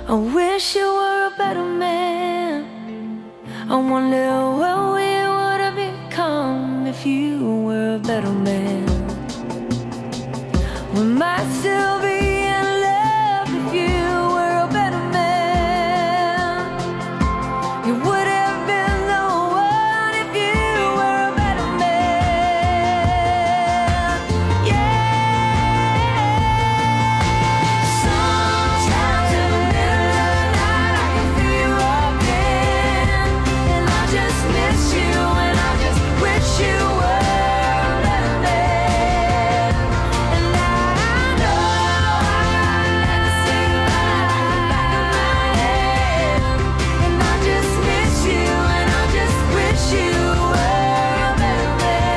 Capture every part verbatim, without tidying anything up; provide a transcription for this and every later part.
I wish you were a better man. I wonder what we would have become if you were a better man. We might still be in love if you were a better man. You would have been the one if you were a better man. Yeah. Sometimes in the middle of the night I can feel you again, and I just miss you, and I just wish you were a better man. And I know I had to say goodbye in the back of my head, and I just miss you, and I just wish you were a better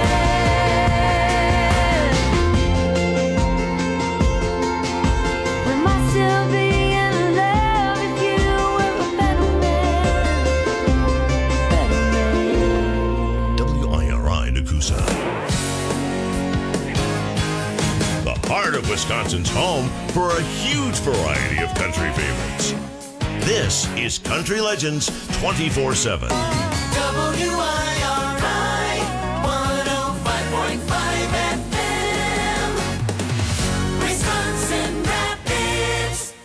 man. We might still be in love if you were a better man. Better man. W I R I Nakusa. The heart of Wisconsin's home for a huge variety of country favorites. This is Country Legends twenty-four seven. W I R I one oh five point five F M, Wisconsin Rapids.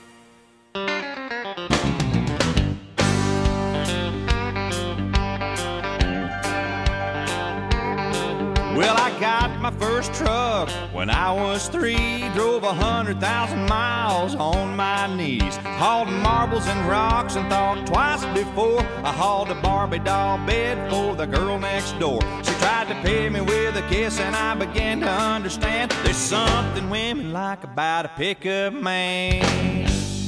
Well, I got my first truck when I was three. Drove a hundred thousand miles on my knees. Hauled marbles and rocks and thought twice before I hauled a Barbie doll bed for the girl next door. She tried to pay me with a kiss and I began to understand there's something women like about a pickup man.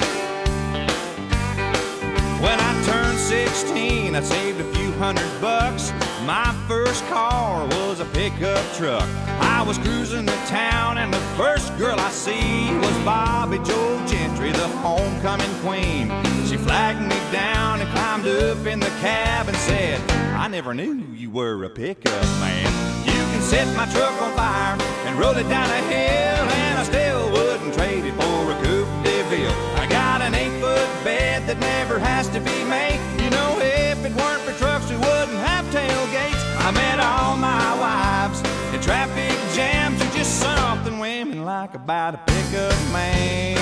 When I turned sixteen, I saved a few hundred bucks. My first car was a pickup truck. I was cruising the town and the first girl I see was Bobby Joe Gentry, the homecoming queen. She flagged me down and climbed up in the cab and said, I never knew you were a pickup man. You can set my truck on fire and roll it down a hill, and I still wouldn't trade it for a Coupe de Ville. I got an eight-foot bed that never has to be made. You know, if it weren't for trucks, we wouldn't have tailgates. I met all my wives in traffic jams. There's just something women like about a pickup man.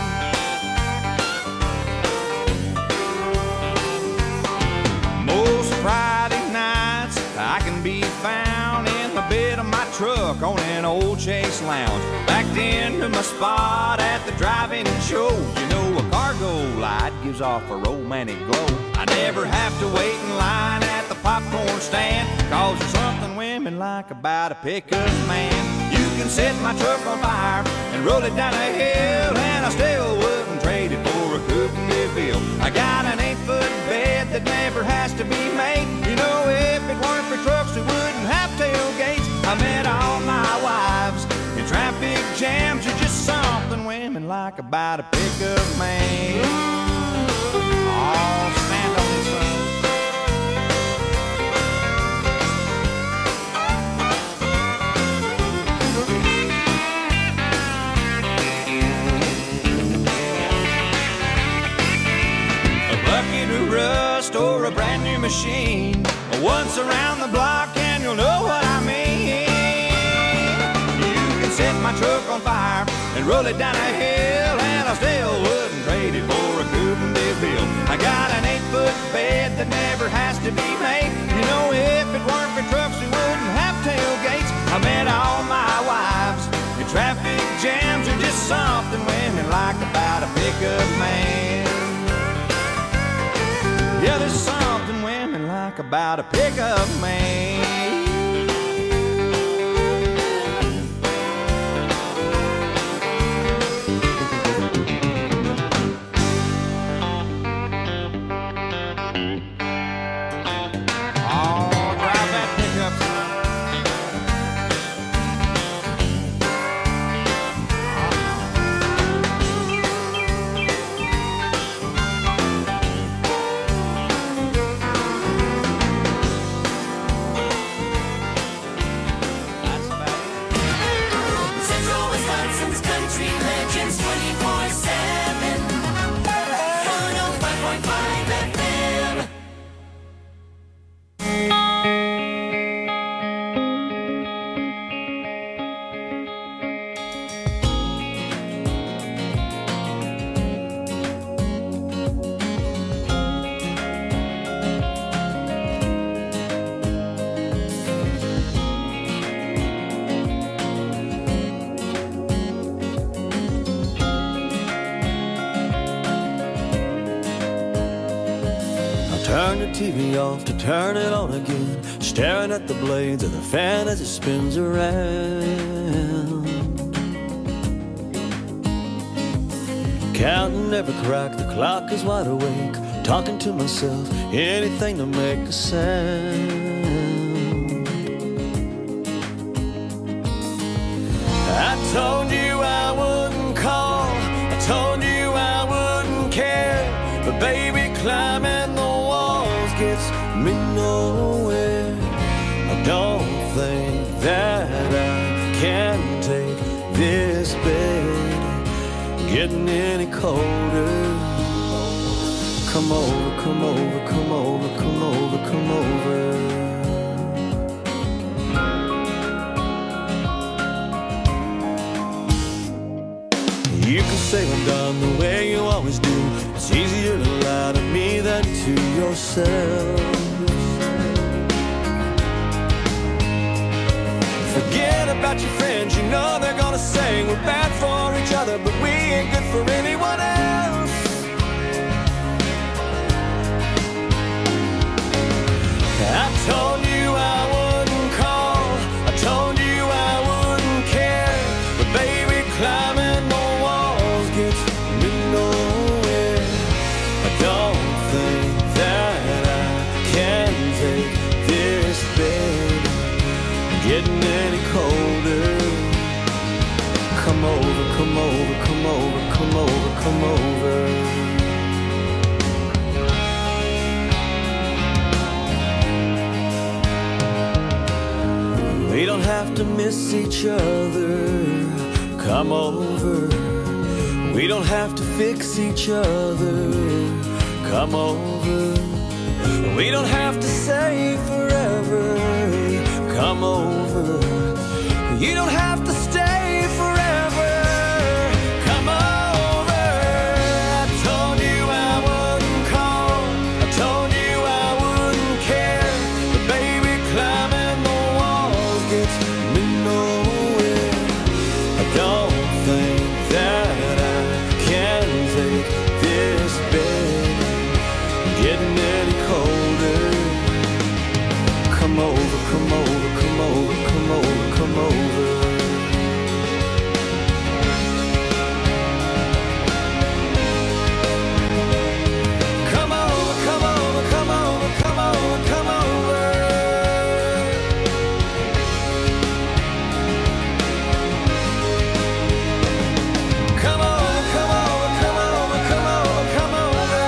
Most Friday nights I can be found in the bed of my truck on an old Chase Lounge, backed into my spot at the drive-in show. You know, a cargo light gives off a romantic glow. I never have to wait in line at the popcorn stand, cause there's something women like about a pickup man. You can set my truck on fire and roll it down a hill, and I still wouldn't trade it for a Coupe de Ville. I got an eight-foot bed that never has to be made. You know, if it weren't for trucks, we wouldn't have tailgates. I met all my wives in traffic jams. There's just something women like about a pickup man. Oh, stand on this one. A bucket of rust or a brand new machine, once around the block and you'll know what I mean. You can set my truck on fire and roll it down a hill, and I still wouldn't trade it for a Coupe de Ville. I got an eight-foot bed that never has to be made. You know, if it weren't for trucks, we wouldn't have tailgates. I met all my wives in traffic jams. There's just something women like about a pickup man. Yeah, there's something women like about a pickup man. Oh, drive that pickup, son. Turn the T V off to turn it on again, staring at the blades of the fan as it spins around. Counting every crack, the clock is wide awake, talking to myself, anything to make a sound. I told you I wouldn't call, I told you I wouldn't care, but baby, climbing the walls gets me nowhere. I don't think that I can take this bed getting any colder. Come over, come over, come over, come over, come over. You can say I'm done the way you always do. It's easier to lie to me than to yourself. Forget about your friends, you know they're gonna say we're bad for each other, but we ain't good for anyone else. I told you I wouldn't call, I told you I wouldn't care, but baby, climbing the walls gets me nowhere. I don't think that I can take this bed getting any colder. Come over, come over, come over, come over, come over. We don't have to miss each other. Come over. We don't have to fix each other. Come over. We don't have to say forever. Come over. You don't have to stay forever. Come over. I told you I wouldn't call, I told you I wouldn't care, but baby, climbing the walls gets me nowhere. I don't think that I can take this bed getting any colder. Come over, come over, come over, come over, come over. Come over, come over, come over, come over, come over. Come over, come over, come over, come over, come over.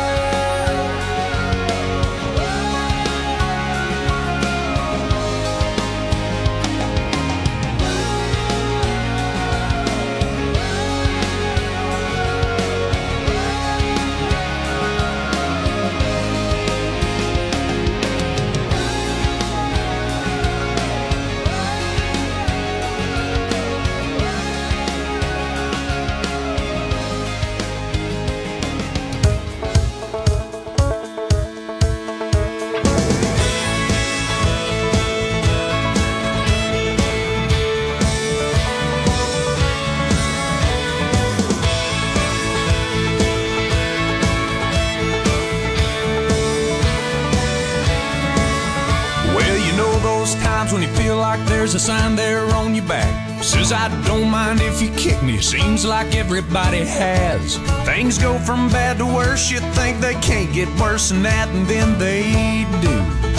Well, you know those times when you feel like there's a sign there on your back. Says I don't mind if you kick me. Seems like everybody has. Things go from bad to worse. You think they can't get worse than that, and then they do.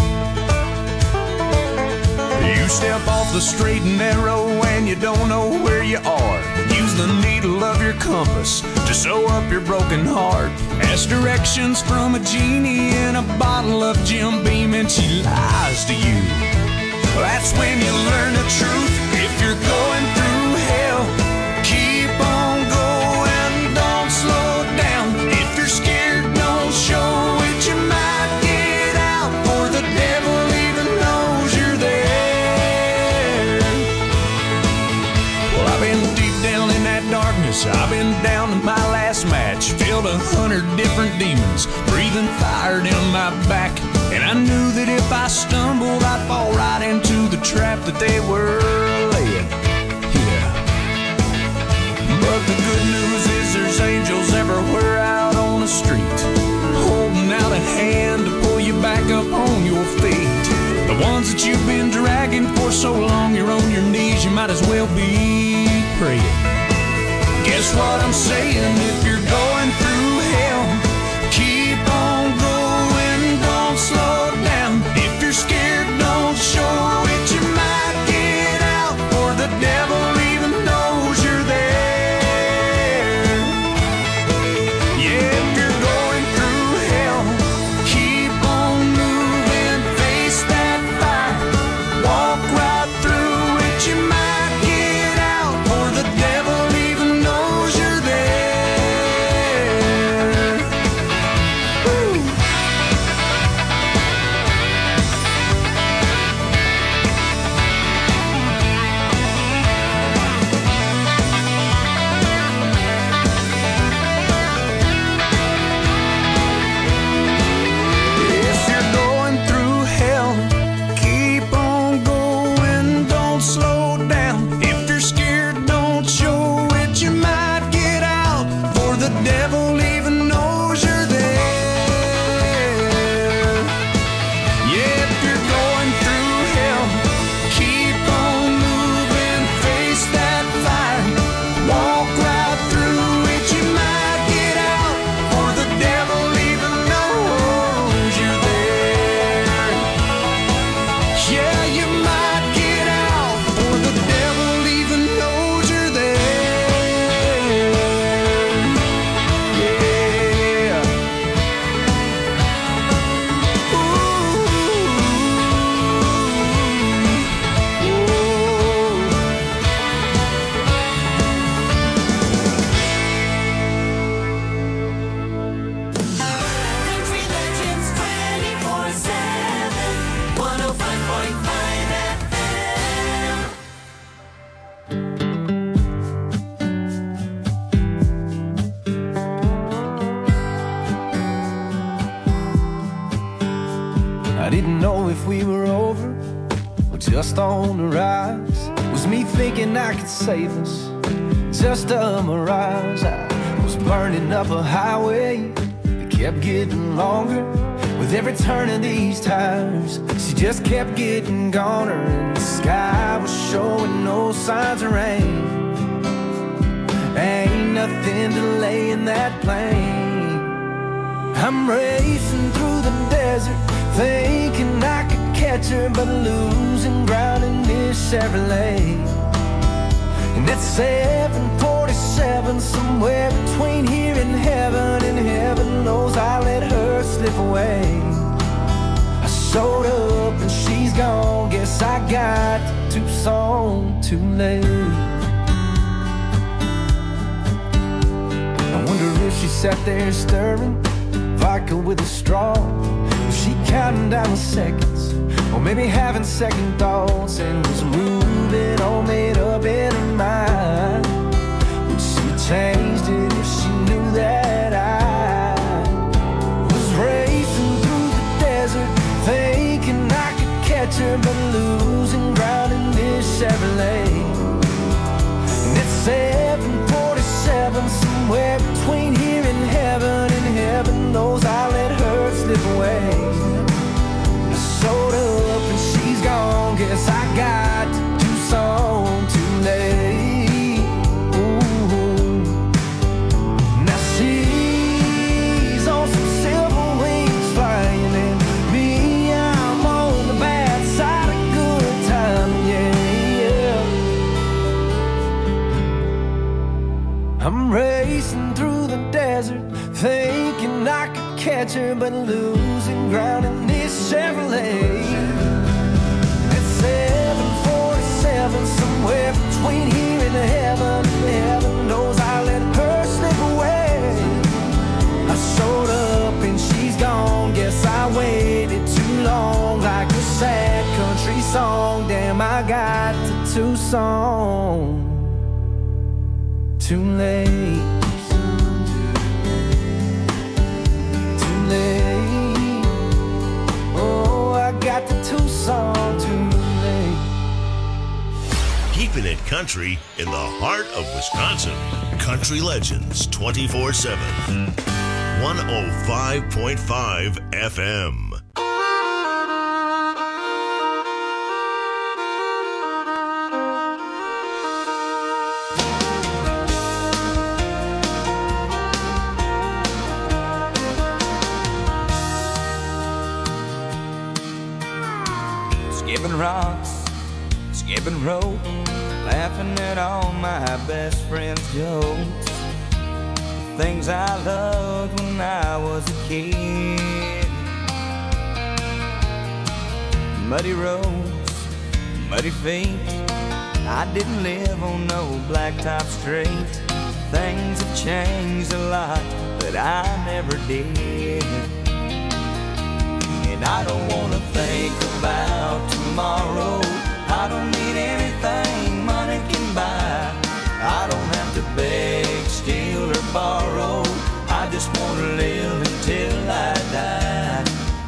You step off the straight and narrow and you don't know where you are. Use the needle of your compass to sew up your broken heart. Ask directions from a genie in a bottle of Jim Beam and she lies to you. That's when you learn the truth. If you're going through hell, keep on going, don't slow down. If you're scared, don't show it. You might get out, for the devil even knows you're there. Well, I've been deep down in that darkness. I've been down to my last match. Filled a hundred different demons, breathing fire down my back. And I knew that if I stumbled, I'd fall right into the trap that they were laying. Yeah. But the good news is there's angels everywhere out on the street, holding out a hand to pull you ones that you've been dragging for so long. You're on your knees, you might as well be praying. Guess what I'm saying? If you're going through hell, keep on going, don't slow down. If you're scared, don't show it. You might get out, or the devil even knows you're there. Yeah, if you're going through hell, keep on moving, face that fire, walk right through it. You might get out, or the devil even knows you're there. Woo. If you're going through hell, keep on going, don't slow down. If you're scared, don't show it. You might get out, for the devil even knows you're there. Yeah, if you're going through hell, keep on moving, face that fire, walk right through it. You might get out, for the devil even knows you're there. Yeah, you might get out, for the devil even knows you're there. Yeah. Country Legends twenty-four seven, one oh five point five F M. I didn't know if we were over or just on the rise. Was me thinking I could save us, just a mirage. I was burning up a highway that kept getting longer. With every turn of these tires, she just kept getting goner. And the sky was showing no signs of rain. Ain't nothing delaying that plane. I'm racing through the desert, thinking I could catch her, but losing ground in this Chevrolet. And at seven forty-seven, somewhere between here and heaven, and heaven knows I let her slip away. I showed up and she's gone, guess I got to Tucson too late. I wonder if she sat there stirring vodka with a straw. Was she counting down the seconds, or maybe having second thoughts, and was moving all made up in her mind? Would she have changed it if she knew that I was racing through the desert, thinking I could catch her, but losing ground in this Chevrolet? And it's seven forty-seven, somewhere between here and heaven, and heaven knows I let her slip away. I showed up and she's gone, guess I got to Tucson too late. Ooh. Now she's on some silver wings flying, and me, I'm on the bad side of good time, yeah, yeah. I'm racing through the desert, thinking I could catch her, but losing ground in this Chevrolet. At seven forty-seven, somewhere between here and heaven, and heaven knows I let her slip away. I showed up and she's gone, guess I waited too long, like a sad country song. Damn, I got to Tucson too late. Oh, I got to Tucson too late. Keeping it country in the heart of Wisconsin. Country Legends twenty-four seven. one oh five point five F M. skipping rocks, skipping rope, laughing at all my best friends' jokes. The things I loved when I was a kid. Muddy roads, muddy feet. I didn't live on no blacktop street. Things have changed a lot, but I never did. And I don't wanna think about tomorrow. I don't need anything money can buy. I don't have to beg, steal, or borrow. I just wanna live until I die.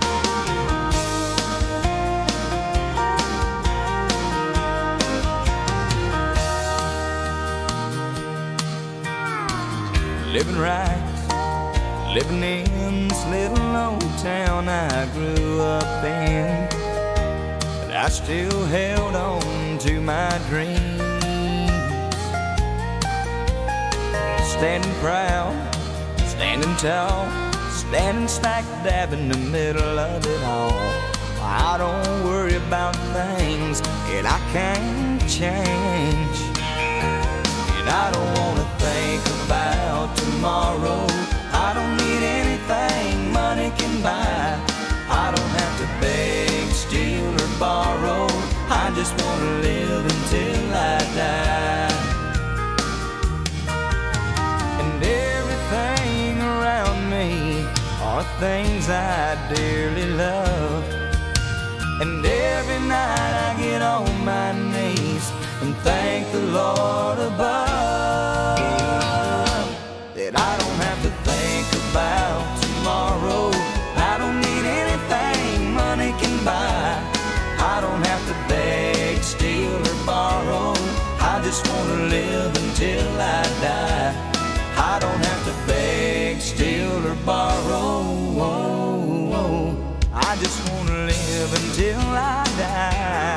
Living right, living in this little old town I grew up in. But I still held on to my dreams. Standing proud, standing tall, standing smack dab in the middle of it all. I don't worry about things that I can't change. And I don't wanna think about tomorrow. I don't need anything money can buy. I don't have to beg, steal, or borrow. I just wanna live until I die. And everything around me are things I dearly love. And every night I get on my knees and thank the Lord above that I don't have to think about tomorrow. I don't need anything money can buy. I don't have to beg, steal, or borrow. I just wanna live until I die. I don't have to beg, steal, or borrow. I just wanna live until I die.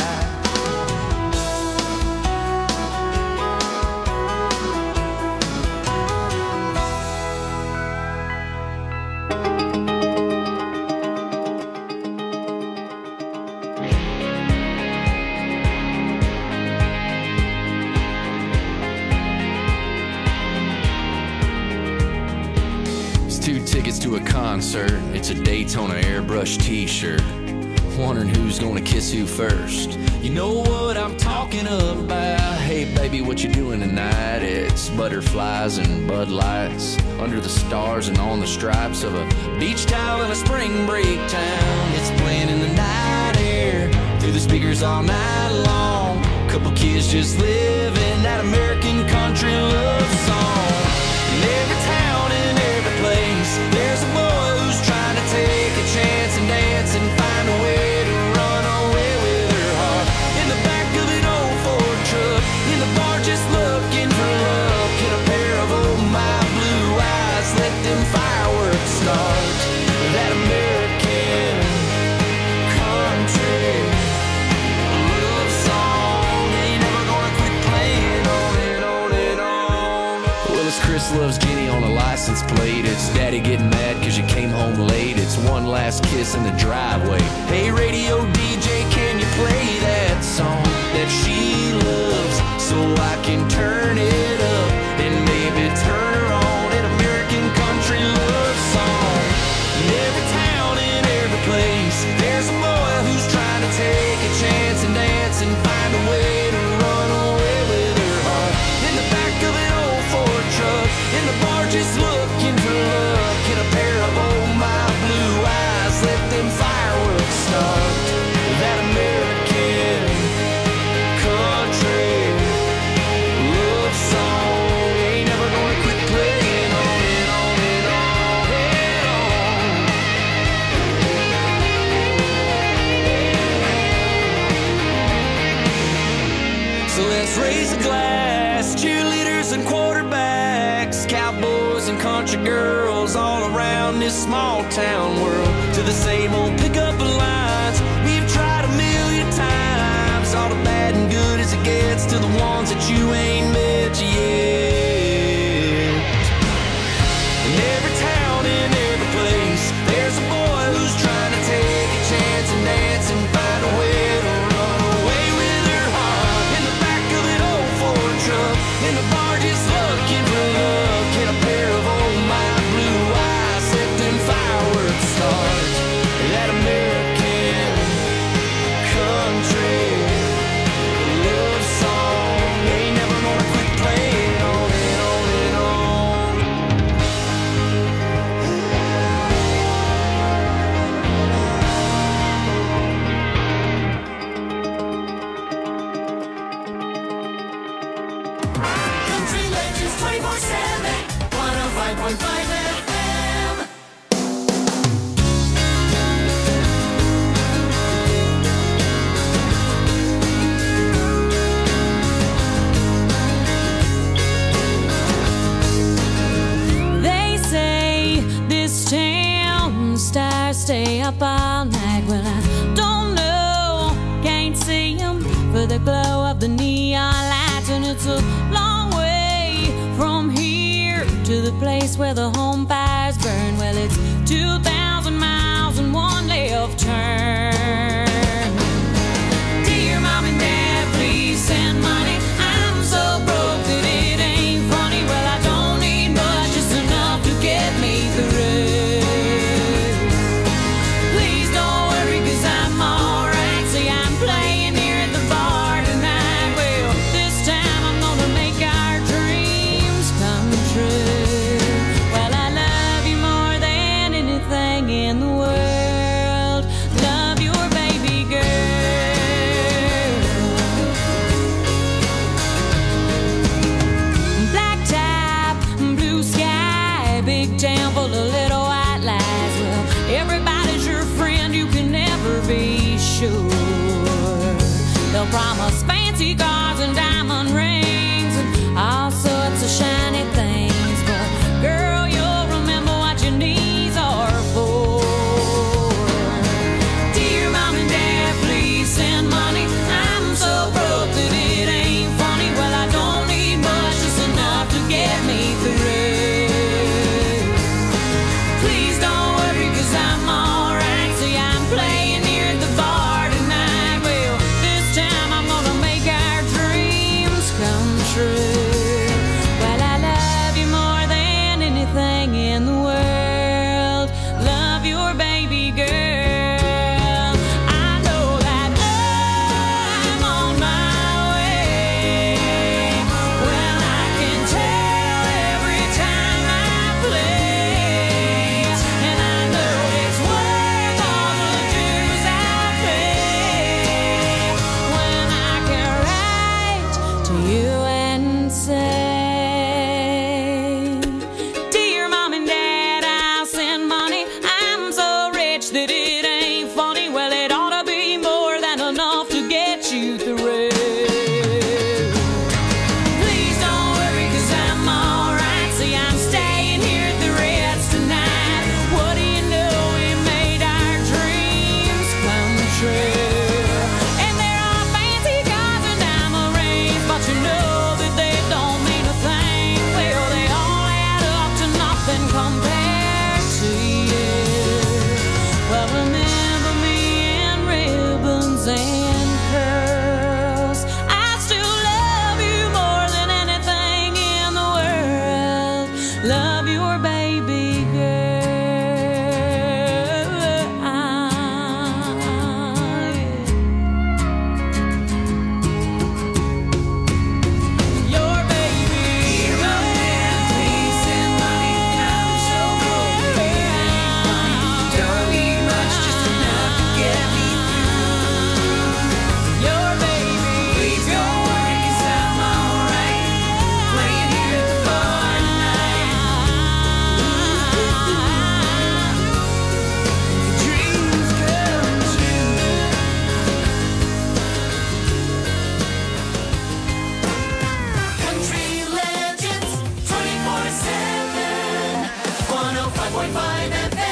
Tickets to a concert, it's a Daytona airbrush t-shirt. Wondering who's gonna kiss who first. You know what I'm talking about. Hey baby, what you doing tonight? It's butterflies and Bud Lights under the stars and on the stripes of a beach towel in a spring break town. It's playing in the night air through the speakers all night long. Couple kids just living that American country love song. In every town and every place, there's a boy who's trying to take a chance and dance and find a way to run away with her heart. In the back of an old Ford truck, in the bar just looking for love. Get a pair of old my blue eyes, let them fireworks start. That American country love song ain't never gonna quit playing on and on and on. Well, it's Chris loves Jenny on a license plate. It's Daddy getting mad cause you came home late. It's one last kiss in the driveway. Hey radio D J, can you play that song that she loves so I can turn it up and maybe turn her on? An American country love song. In every town, in every place, there's a boy who's trying to take a chance and dance and find a way to run away with her heart. In the back of an old Ford truck, in the bar just looking for love. Get a pair of old my blue eyes, let them fireworks start. That American country love song ain't never gonna quit playing on and on and on and on. So let's raise a glass, cheerleaders and quarterbacks, cowboys and country girls all around this small town world. To the same old pickup lines we've tried a million times. All the bad and good as it gets to the ones that you ain't met yet. In every town, in every place, there's a boy who's trying to take a chance and dance and find a way to run stay up all night. Well, I don't know, can't see them for the glow of the neon lights. And it's a long way from here to the place where the home fires burn. Well, it's two thousand miles and one left turn. Dear Mom and Dad, please send money. I'm so broke that it ain't funny. Well, I don't need much, just enough to get me through. Please don't worry, cause I'm alright. See, I'm playing here at the bar tonight. Well, this time I'm gonna make our dreams come true. Well, I love you more than anything in the world. Love your baby girl. Black top, blue sky, big town full of little white lies. Well, everybody's your friend, you can never be sure. They'll promise fancy cars and diamond rings and all sorts of shiny things. But girl, you'll remember what your knees are for. Dear Mom and Dad, please send money. I'm so broke that it ain't funny. Well, I don't need much, just enough to get me through. Please don't worry, cause I'm alright. See, I'm playing here at the bar tonight. Well, this time I'm gonna make our dreams come true. Well, I love you more than anything in the world. Love your baby girl. I know that I'm on my way. Well, I can tell every time I play. And I know it's worth all the dues I pay. When I can write to you and say, Dear Mom and Dad, I'll send money. I'm so rich that it ain't funny. Well, it ought to be more than enough to get you through. Please don't worry, cause I'm alright. See, I'm staying here at the Ritz tonight. What do you know, we made our dreams come true. And there are fancy cars and diamond rings, but you know that they don't mean a thing. Well, they all add up to nothing compared to you. Well, remember me in ribbons and pearls. I still love you more than anything in the world. Love your baby girl. Your baby girl. Please send money. I'm so broke that it ain't funny. Don't need much, just enough to get me through. Your baby. Please don't worry, cause I'm alright. Playing here at the bar tonight. Dreams come true. Country Legends twenty-four seven, one oh five point five F M.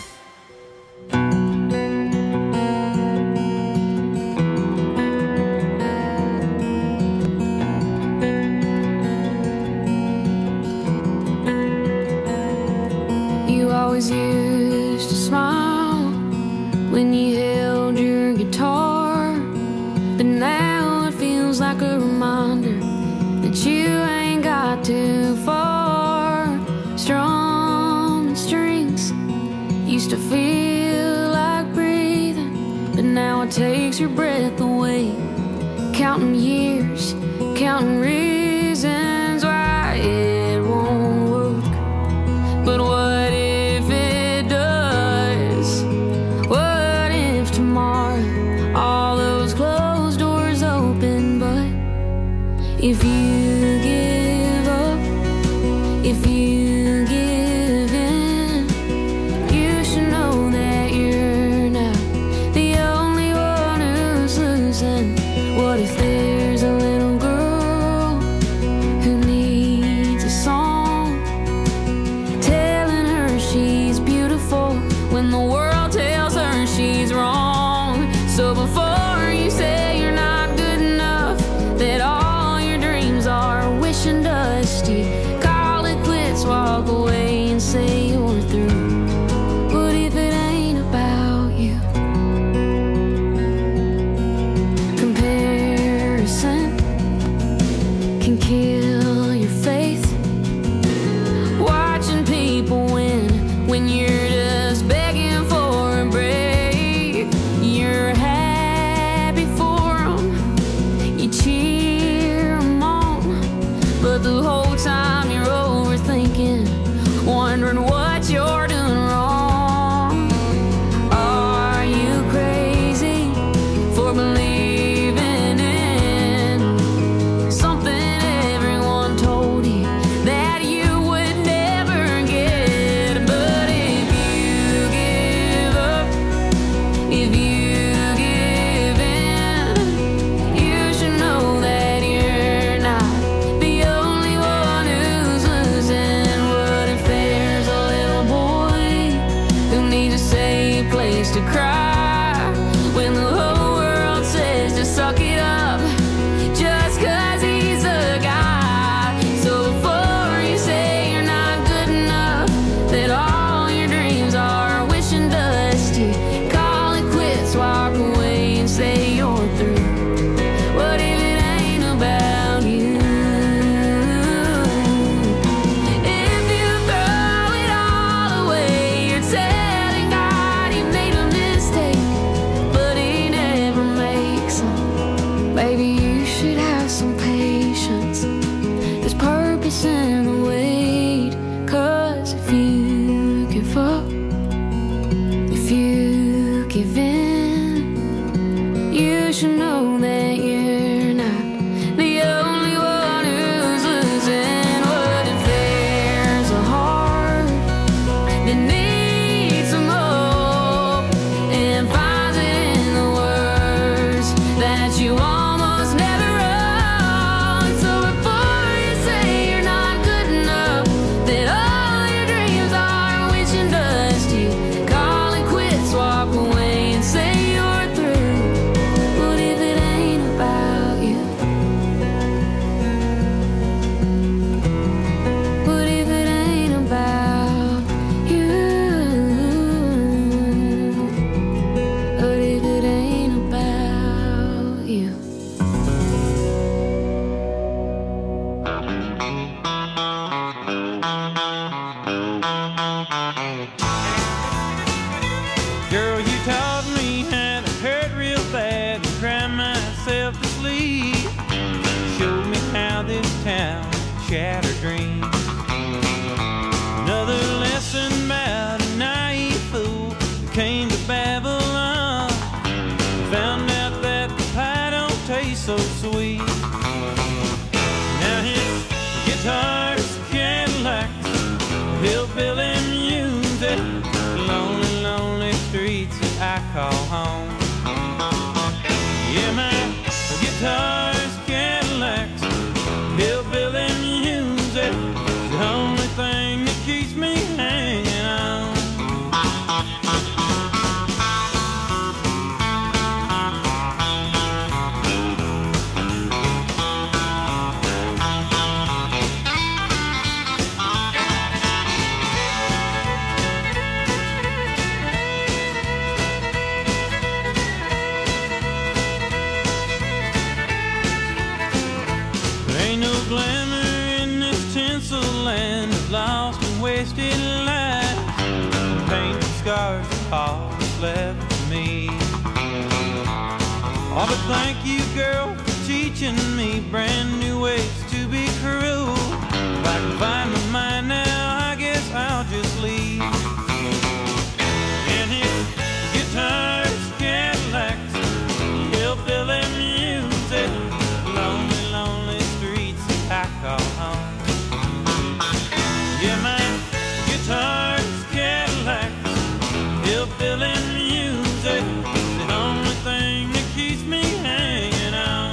You always used to smile when you held your guitar, but now it feels like a reminder that you ain't got too far. Strumming strings used to feel like breathing, but now it takes your breath away. Counting years, counting reasons why it won't work. But what if it does? What if tomorrow all those closed doors open? But if you give up, if you give in, you should know that you're not the only one who's losing. What if there's a little girl who to cry when the whole world says to suck it up just 'cause he's a guy. So before you say you're not good enough, that all your dreams are wishing dust, you call it quits, walk away and say you're through. What if it ain't about you? If you throw it all away, you're telling God he made a mistake, but he never makes them. Baby, you should have some patience. There's purpose in the wait, 'cause if you give up, if you give in, you should know that you're not the only one who's losing. What if there's a heart that needs some hope and finds it in the words that you almost never wrote? So before you say you're not good enough, that all your dreams are wishing dust, you call it quits, walk away and say you're through. What if it ain't about you? What if it ain't about you? What if it ain't about you? Girl, you taught me how to hurt real bad and cry myself to sleep. Showed me how this town shattered dreams. Another lesson about a naive fool who came to Babylon. Found out that the pie don't taste so sweet. Now his guitar's Cadillacs, hillbilly music, lonely, lonely streets that I call home. Yeah, my guitar's Cadillacs, hillbilly music, the only thing that keeps me hanging on. There ain't no glamour in this tinsel land of lost and wasted life. Painted scars of all that's left of me. Oh, but thank you, girl, for teaching me brand new ways to be cruel. If I can find my mind now, I guess I'll just leave. And his guitar's Cadillacs, hillbilly music, lonely, lonely streets that I call home. Yeah, my guitar's Cadillacs, hillbilly music, the only thing that keeps me hanging on.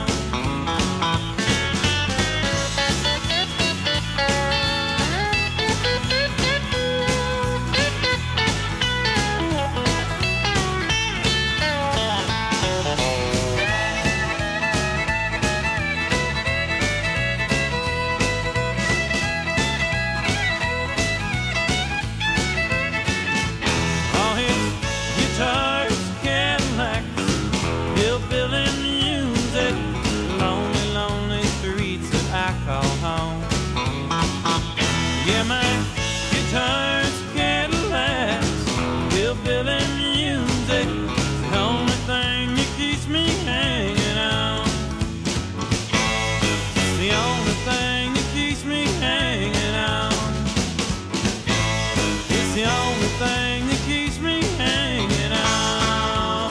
All his guitars, Cadillacs, hillbilly music, lonely, lonely streets that I call home. Yeah, my guitar's Cadillacs, hillbilly music, the only thing that keeps me hanging on. The only thing that keeps me hanging on. It's the only thing that keeps me hanging on.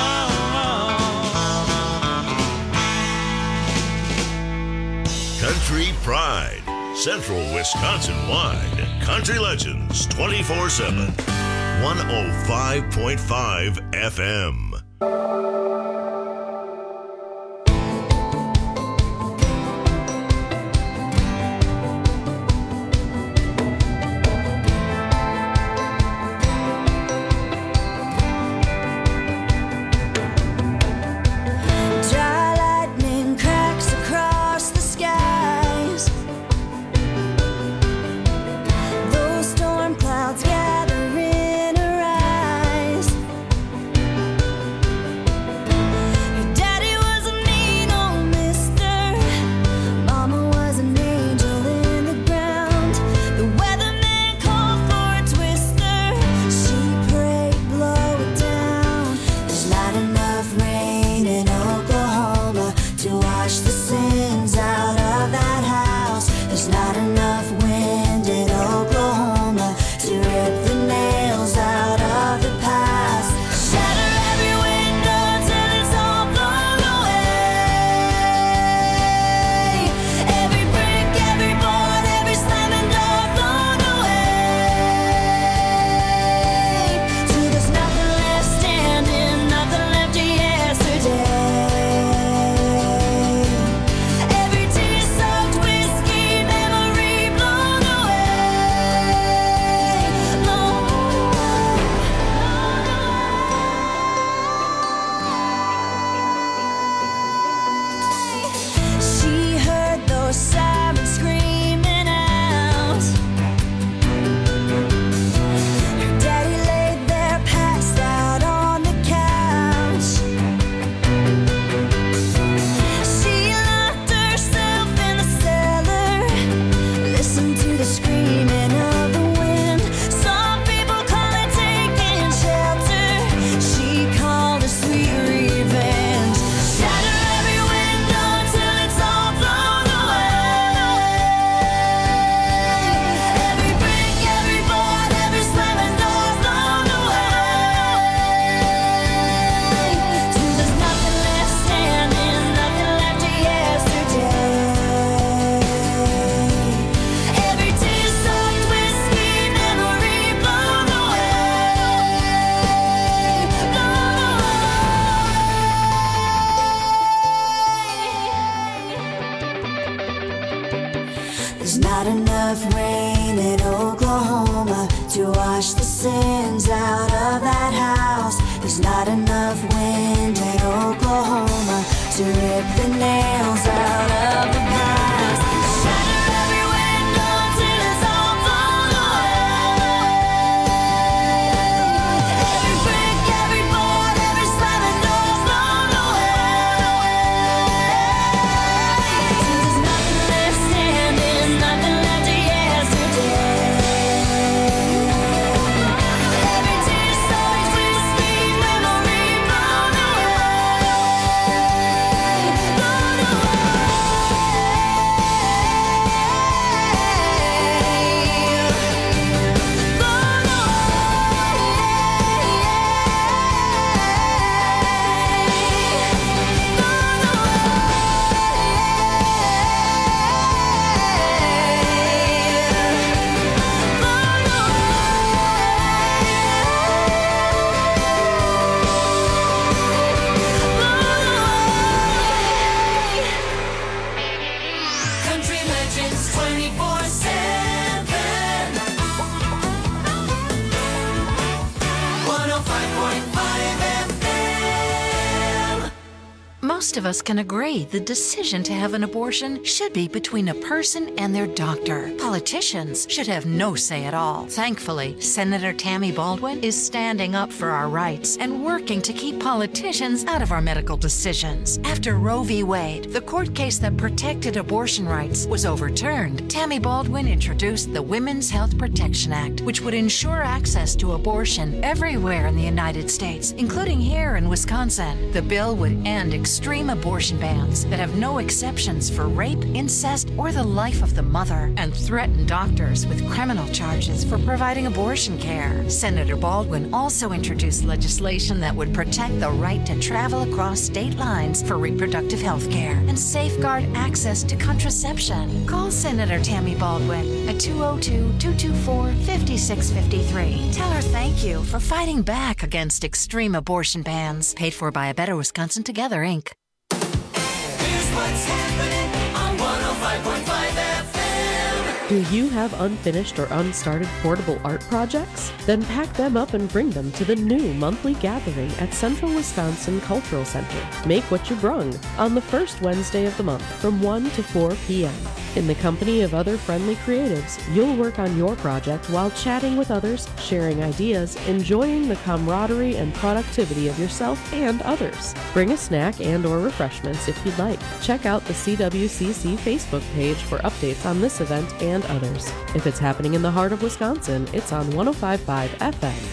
Country Pride, Central Wisconsin wide. Country Legends twenty-four seven. one oh five point five F M. names out of that house. There's not enough wind in Oklahoma to rip the nails out of the past. Shatter every window till it's all blown away. Every brick, every board, every slamming door blown away. Till there's nothing left standing, nothing left to yesterday. Every tear so sweet, sweet memory blown away, blown Country Legends twenty-four seven. one oh five point five F M. Most of us can agree the decision to have an abortion should be between a person and their doctor. Politicians should have no say at all. Thankfully, Senator Tammy Baldwin is standing up for our rights and working to keep politicians out of our medical decisions. After Roe v. Wade, the court case that protected abortion rights, was overturned, Tammy Baldwin introduced the Women's Health Protection Act, which would ensure access to abortion everywhere in the United States, including here in Wisconsin. The bill would end extreme abortion bans that have no exceptions for rape, incest, or the life of the mother, and threaten doctors with criminal charges for providing abortion care. Senator Baldwin also introduced legislation that would protect the right to travel across state lines for reproductive health care and safeguard access to contraception. Call Senator Tammy Baldwin at two oh two, two two four, five six five three. Tell her thank you for fighting back against extreme abortion bans. Paid for by A Better Wisconsin Together, Incorporated. Here's what's happening on one oh five point five F M. Do you have unfinished or unstarted portable art projects? Then pack them up and bring them to the new monthly gathering at Central Wisconsin Cultural Center. Make what you brung on the first Wednesday of the month from one to four p.m. In the company of other friendly creatives, you'll work on your project while chatting with others, sharing ideas, enjoying the camaraderie and productivity of yourself and others. Bring a snack and or refreshments if you'd like. Check out the C W C C Facebook page for updates on this event and others. If it's happening in the heart of Wisconsin, it's on one oh five point five F M.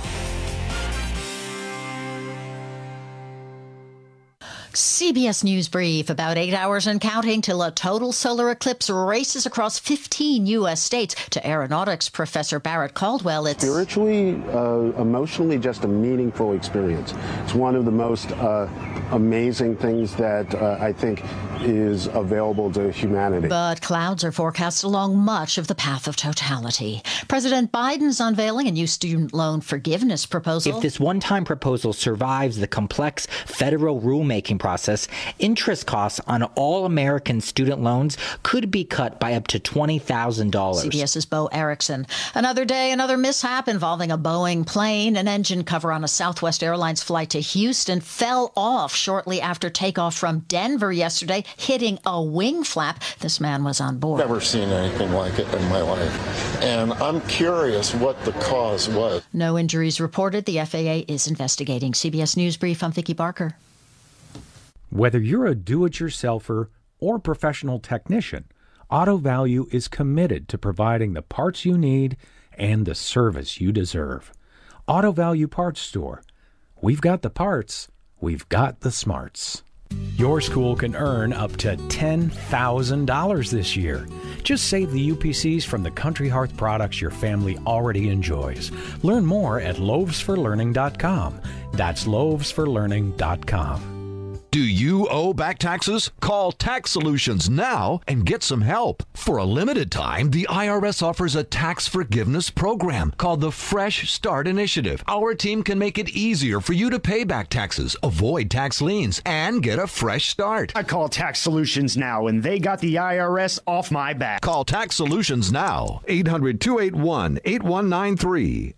C B S News Brief. About eight hours and counting till a total solar eclipse races across fifteen U S states. To aeronautics professor Barrett Caldwell, it's spiritually, uh, emotionally, just a meaningful experience. It's one of the most uh, amazing things that uh, I think is available to humanity. But clouds are forecast along much of the path of totality. President Biden's unveiling a new student loan forgiveness proposal. If this one-time proposal survives the complex federal rulemaking process, interest costs on all American student loans could be cut by up to twenty thousand dollars. CBS's Bo Erickson. Another day, another mishap involving a Boeing plane. An engine cover on a Southwest Airlines flight to Houston fell off shortly after takeoff from Denver yesterday, hitting a wing flap. This man was on board. Never seen anything like it in my life. And I'm curious what the cause was. No injuries reported. The F A A is investigating. C B S News Brief, I'm Vicki Barker. Whether you're a do-it-yourselfer or professional technician, Auto Value is committed to providing the parts you need and the service you deserve. Auto Value Parts Store. We've got the parts. We've got the smarts. Your school can earn up to ten thousand dollars this year. Just save the U P Cs from the Country Hearth products your family already enjoys. Learn more at loaves for learning dot com. That's loaves for learning dot com. Do you owe back taxes? Call Tax Solutions now and get some help. For a limited time, the I R S offers a tax forgiveness program called the Fresh Start Initiative. Our team can make it easier for you to pay back taxes, avoid tax liens, and get a fresh start. I call Tax Solutions now, and they got the I R S off my back. Call Tax Solutions now. eight hundred, two eight one, eight one nine three.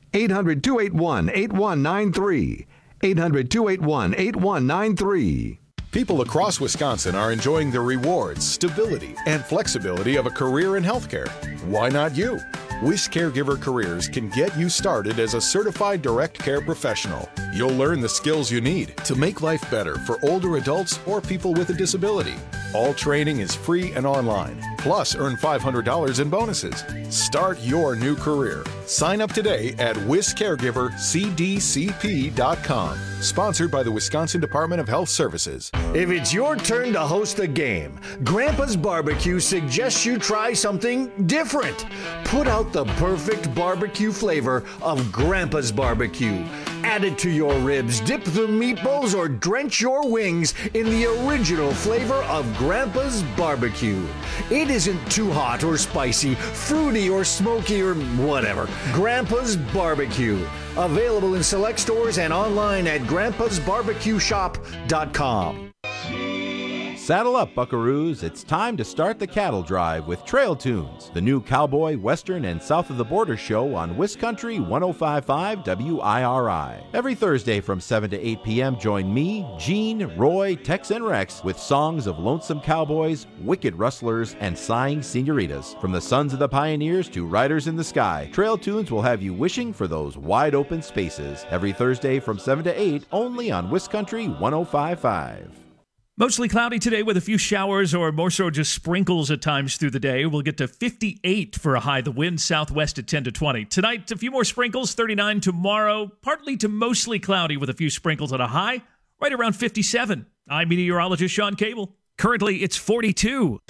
eight hundred, two eight one, eight one nine three. eight hundred, two eight one, eight one nine three. People across Wisconsin are enjoying the rewards, stability, and flexibility of a career in healthcare. Why not you? Wish Caregiver Careers can get you started as a certified direct care professional. You'll learn the skills you need to make life better for older adults or people with a disability. All training is free and online. Plus, earn five hundred dollars in bonuses. Start your new career. Sign up today at wis caregiver c d c p dot com. Sponsored by the Wisconsin Department of Health Services. If it's your turn to host a game, Grandpa's Barbecue suggests you try something different. Put out the perfect barbecue flavor of Grandpa's Barbecue. Add it to your ribs, dip the meatballs, or drench your wings in the original flavor of Grandpa's Barbecue. It isn't too hot or spicy, fruity or smoky or whatever. Grandpa's Barbecue. Available in select stores and online at grandpas barbecue shop dot com. Saddle up, buckaroos. It's time to start the cattle drive with Trail Tunes, the new cowboy, western, and south of the border show on Wiscountry one oh five point five W I R I. Every Thursday from seven to eight p.m., join me, Gene, Roy, Tex, and Rex with songs of lonesome cowboys, wicked rustlers, and sighing senoritas. From the sons of the pioneers to riders in the sky, Trail Tunes will have you wishing for those wide open spaces. Every Thursday from seven to eight, only on Wiscountry one oh five point five. Mostly cloudy today with a few showers or more so just sprinkles at times through the day. We'll get to fifty-eight for a high. The wind southwest at ten to twenty. Tonight, a few more sprinkles, thirty-nine tomorrow. Partly to mostly cloudy with a few sprinkles at a high, right around fifty-seven. I'm meteorologist Sean Cable. Currently, it's forty-two.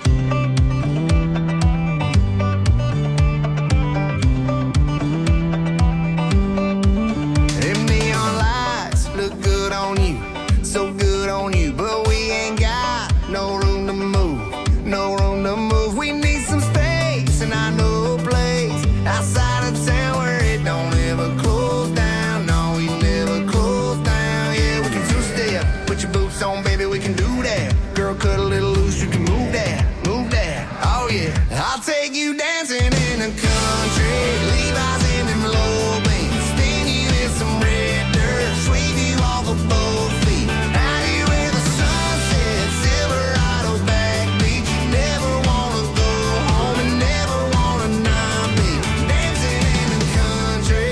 Them neon lights look good on you, so good on you, but we ain't got no room to move, no room to move. We need some space, and I know a place outside of town where it don't ever close down. No, we never close down. Yeah, we can two-step, put your boots on, baby, we can do that. Girl, cut a little loose, you can move that, move that. Oh yeah, I'll take you dancing in the country, Levi's in them low beams, spin you in some red dirt, sweep you off of both feet. Out here where the sun sets, Silverado back beach. You never wanna go home and never wanna not be dancing in the country,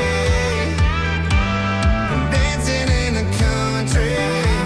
dancing in the country.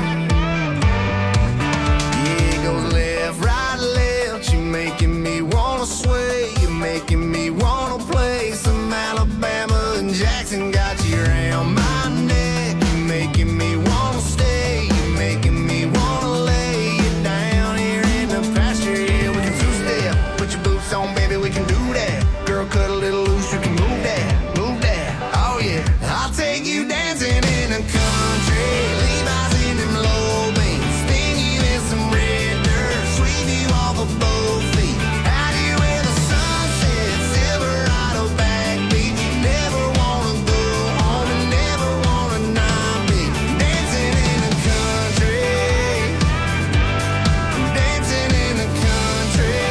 Yeah, it goes left, right, left. You're making me wanna sway. You're making me wanna play some Alabama and Jackson. Got you around my neck. You're making me wanna stay. You're making me wanna lay you down here in the pasture. Yeah, we can two-step. Put your boots on, baby, we can do that. Girl, cut a little loose, you can move that, move that. Oh yeah, I'll take you dancing in the country. Levi's in them low beams, spin you in some red dirt, sweep you off of both feet. Out here where the sun sets, Silverado back beach. You never wanna go home and never wanna not be dancing in the country, dancing in the country.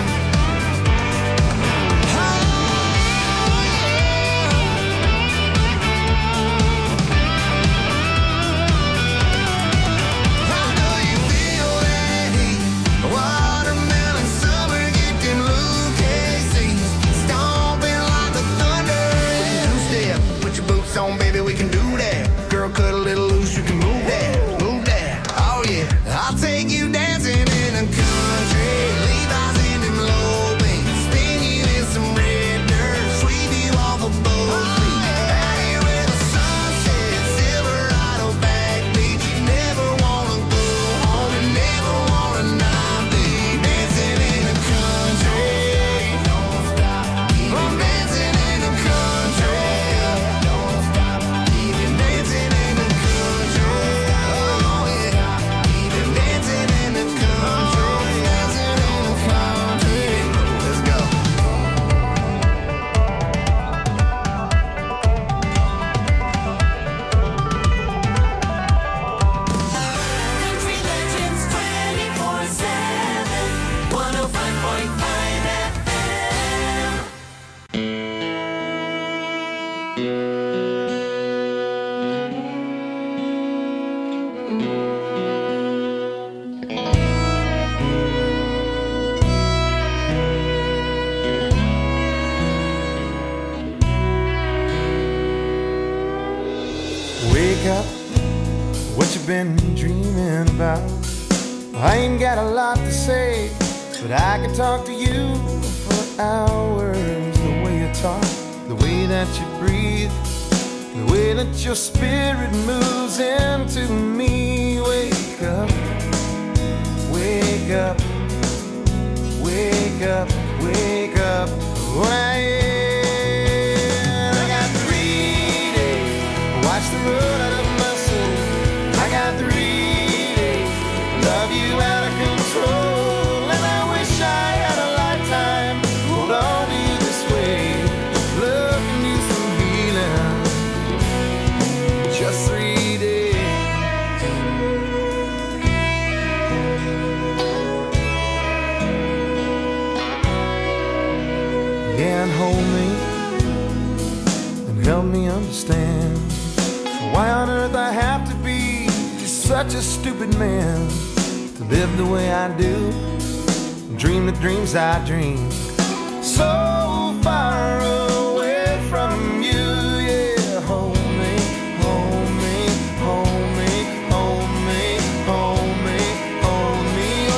I know you feel that heat, watermelon summer, get them Luke K Cs, stomping like the thunder. Two-step, put your boots on, baby, we can do that. Girl, cut a little loose, you can move that, move that. Oh yeah, I'll take you dancing in the country. Levi's in them low beams, spin you in some red dirt, sweep you off of both feet. Out here where the sun sets, Silverado back beach. You never wanna go home and never wanna not be dancing in the country. Don't stop, keep it dancing in the country. Don't stop, keep it dancing in the country. Wake up, what you been dreaming about? I ain't got a lot to say, but I can talk to you for hours. The way you talk, the way that you breathe, the way that your spirit moves into me. Wake up, wake up, wake up, wake up. Well, I got three days, watch the road out of my soul. I got three days, love you out of control. And I wish I had a lifetime, hold on to you this way. Love can do some healing, just three days. Yeah, and hold me and help me understand why on earth I have to be such a stupid man to live the way I do, dream the dreams I dream, so far away from you. Yeah, hold me, hold me, hold me, hold me, hold me, hold me. Oh,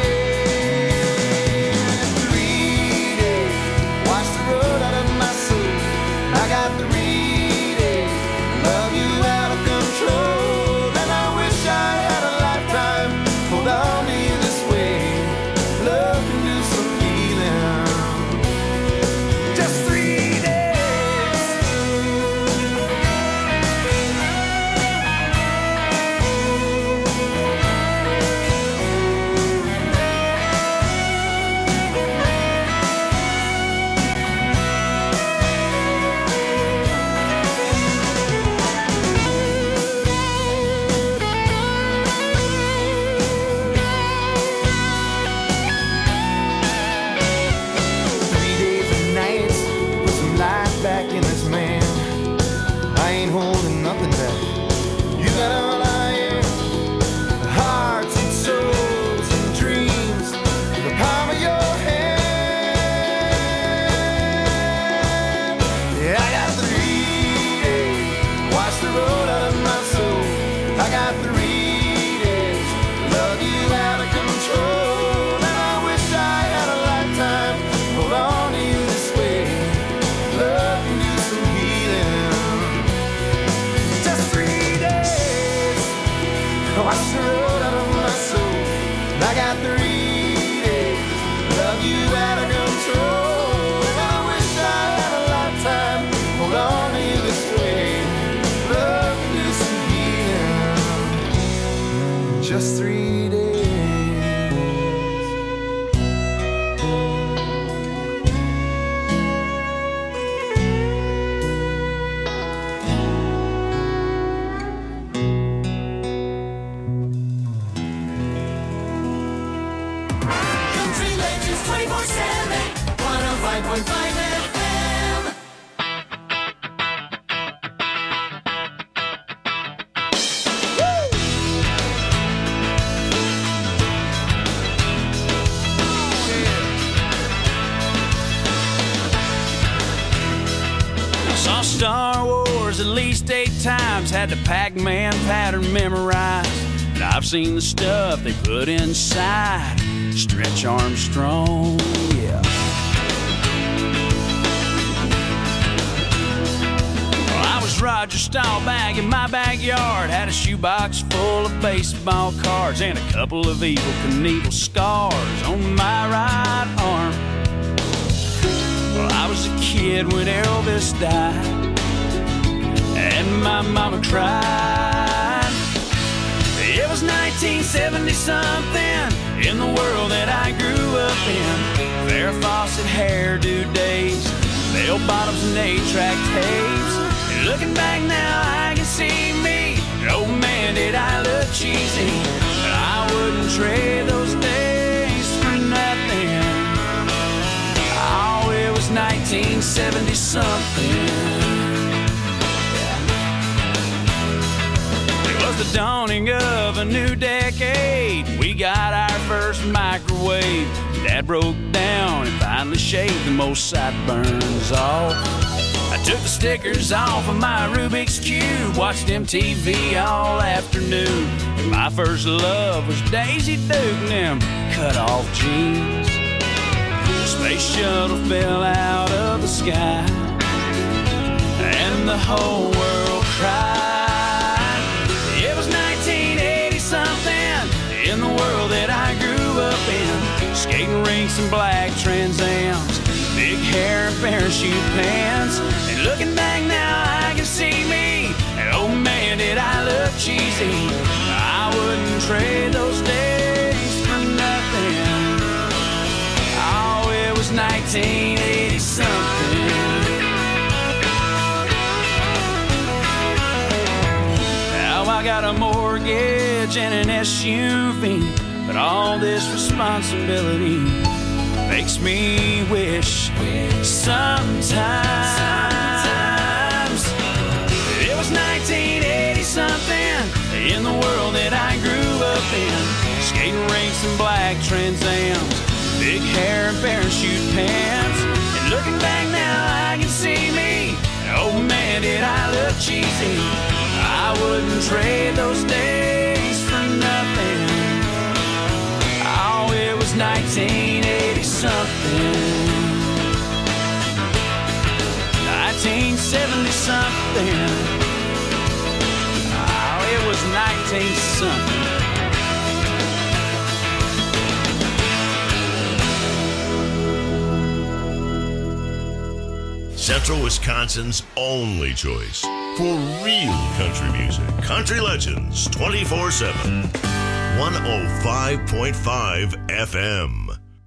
yeah. Three days, watch the road out of my soul. I got three days, love you out of control. And I wish I had a lifetime, hold on to you this way. Love can do some healing, just three days. Three days and nights, put some life back in this man. I ain't holding nothing back. You got all I am, hearts and souls and dreams in the palm of your hand. Yeah, I got three days, watch the road out of my soul. I got three days, love you out of control. And I wish I had a lifetime, hold on to you this way. Love can do some healing, just three days. Watch the road out of my soul. I got three days, love you out of control. And I wish I had a lifetime, hold on to you this way. Love can do some healing, just three days. Country Legends twenty-four seven, one oh five point five F M. I saw Star Wars at least eight times, had the Pac-Man pattern memorized. And I've seen the stuff they put inside Stretch Armstrong, yeah. Well, I was Roger Staubach in my backyard, had a shoebox full of baseball cards and a couple of Evel Knievel scars on my right arm. Well, I was a kid when Elvis died, and my mama cried. It was nineteen seventy something in the world that I grew up in. Farrah Fawcett hairdo days, bell bottoms and eight-track tapes. And looking back now, I can see me. Oh man, did I look cheesy? But I wouldn't trade those days for nothing. Oh, it was nineteen seventy something. It was the dawning of a new decade. We got our first microwave. Dad broke down and finally shaved the most sideburns off. I Took the stickers off of my Rubik's Cube, watched M T V all afternoon. And my first love was Daisy Duke and them cut-off jeans. The space shuttle fell out of the sky, and the whole world cried. It was nineteen eighty something in the world that I grew up in. Skating rinks and black Trans Ams, big hair and parachute pants. And looking back now, I can see me. And oh man, did I look cheesy. I wouldn't trade those days for nothing. Oh, it was nineteen eighty something. Now I got a mortgage and an S U V, but all this responsibility makes me wish sometimes it was nineteen eighty something in the world that I grew up in. Skating rinks and black Trans Ams, big hair and parachute pants. And looking back now, I can see me. And oh man, did I look cheesy. I wouldn't trade those days for nothing. Oh, it was nineteen eighty something, nineteen seventy something. Oh, it was nineteen something. Central Wisconsin's only choice for real country music. Country Legends twenty-four seven. one oh five point five F M.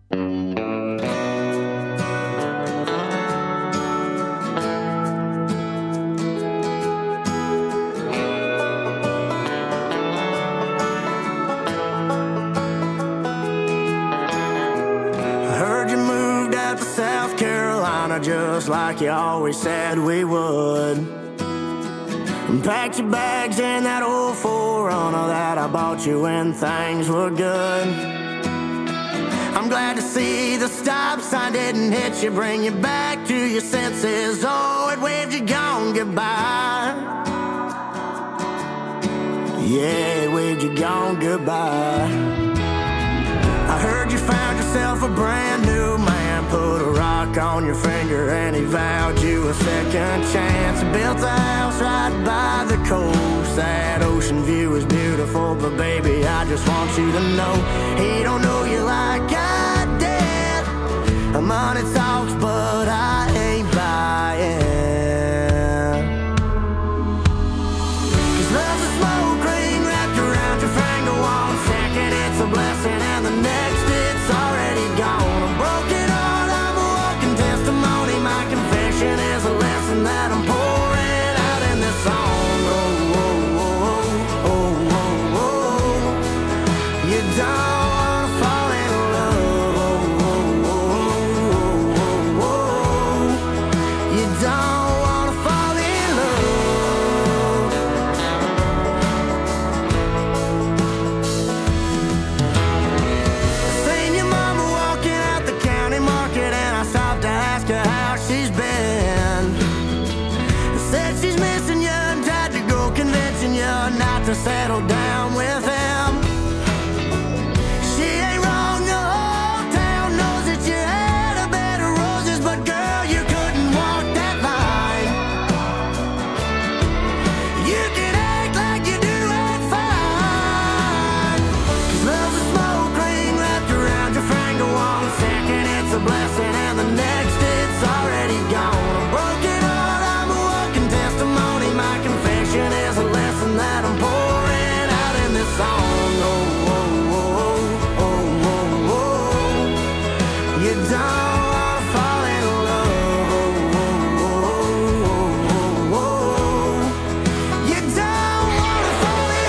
I heard you moved out to South Carolina just like you always said we would. And packed your bags in that old four runner that I bought you when things were good. I'm glad to see the stop sign didn't hit you, bring you back to your senses. Oh, it waved you gone goodbye. Yeah, it waved you gone goodbye. I heard you found yourself a brand new man, put a rock on your finger and he vowed you a second chance. He built a house right by the coast. That ocean view is beautiful, but baby, I just want you to know he don't know you like I did. Money talks, but I ain't buying. 'Cause love's a smoke ring wrapped around your finger. One second it's a blessing and the next it's already gone. A broken heart, I'm a walking testimony. My confession is a lesson that I'm pouring out in this song. Oh, oh, oh, oh, oh, oh. You don't wanna fall in love. Oh, oh, oh, oh, oh, oh. You don't wanna fall in love. Seen your mama walking out the county market and I stopped to ask her how she's been. Said she's missing you and tried to go convincing you not to settle down with him. She ain't wrong, the whole town knows that you had a bed of roses, but girl, you couldn't walk that line. You can act like you do it fine. 'Cause love's a smoke ring wrapped around your finger. One second it's a blessing and the next it's already gone. A broken heart, I'm a walking testimony. My confession is a lesson that I'm pouring out in this song. Oh, oh, oh, oh, oh, oh. You don't wanna fall in love. Oh, oh, oh, oh, oh. You don't wanna fall in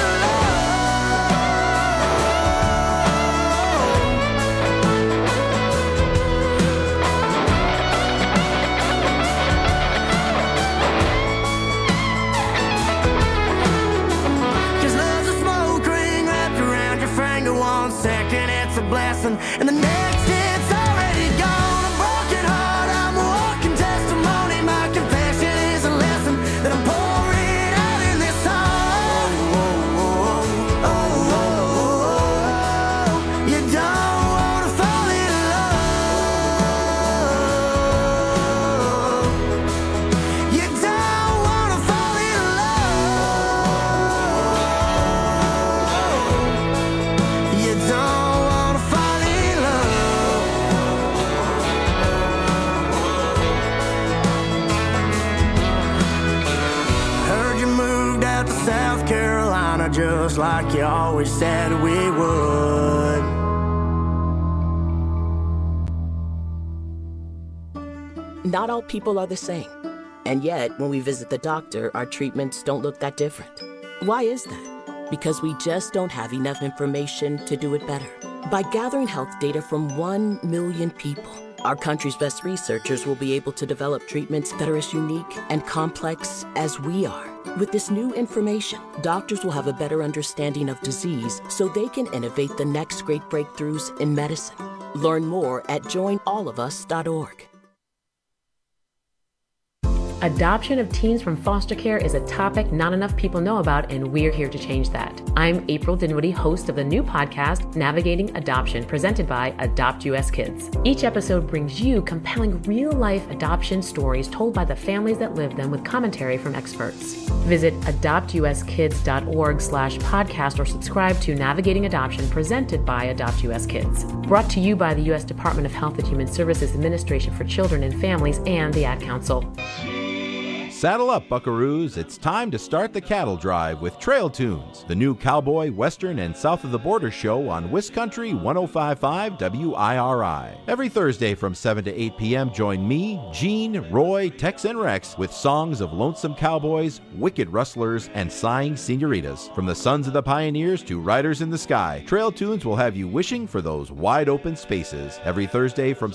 Cause love's a smoke ring wrapped around your finger. One second it's a blessing and the next it's already gone. A broken heart, I'm a walking testimony. My confession just like you always said we would. Not all people are the same. And yet, when we visit the doctor, our treatments don't look that different. Why is that? Because we just don't have enough information to do it better. By gathering health data from one million people, our country's best researchers will be able to develop treatments that are as unique and complex as we are. With this new information, doctors will have a better understanding of disease so they can innovate the next great breakthroughs in medicine. Learn more at join all of us dot org. Adoption of teens from foster care is a topic not enough people know about, and we're here to change that. I'm April Dinwiddie, host of the new podcast, Navigating Adoption, presented by Adopt U S Kids. Each episode brings you compelling real-life adoption stories told by the families that live them with commentary from experts. Visit adopt u s kids dot org slash podcast or subscribe to Navigating Adoption, presented by Adopt U S Kids. Brought to you by the U S Department of Health and Human Services Administration for Children and Families and the Ad Council. Saddle up, buckaroos. It's time to start the cattle drive with Trail Tunes, the new cowboy, western, and south of the border show on Wiscountry one oh five point five W I R I. Every Thursday from seven to eight p.m., join me, Gene, Roy, Tex, and Rex with songs of lonesome cowboys, wicked rustlers, and sighing senoritas. From the sons of the pioneers to riders in the sky, Trail Tunes will have you wishing for those wide open spaces. Every Thursday from